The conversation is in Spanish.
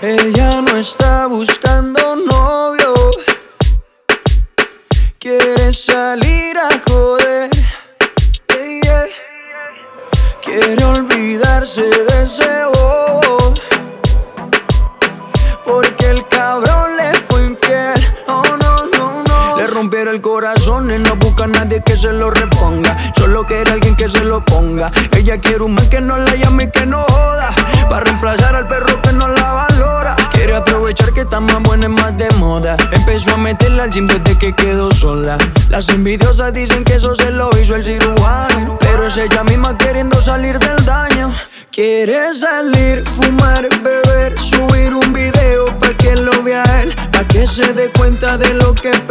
Ella no está buscando novio, quiere salir a joder, yeah, yeah. Quiere olvidarse de ese bobo, porque el cabrón le fue infiel. Oh no, no, no. Le rompieron el corazón y no busca a nadie que se lo reponga. Solo quiere alguien que se lo ponga. Ella quiere un man que no la llame y que no joda, para reemplazar al perro que no la valora. Quiere aprovechar que está más buena y más de moda. Empezó a meterla al gym desde que quedó sola. Las envidiosas dicen que eso se lo hizo el cirujano, pero es ella misma queriendo salir del daño. Quiere salir, fumar, beber, subir un video pa' que lo vea él, pa' que se dé cuenta de lo que